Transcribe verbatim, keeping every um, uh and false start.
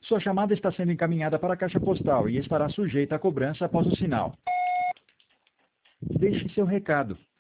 Sua chamada está sendo encaminhada para a caixa postal e estará sujeita a cobrança após o sinal. Deixe seu recado.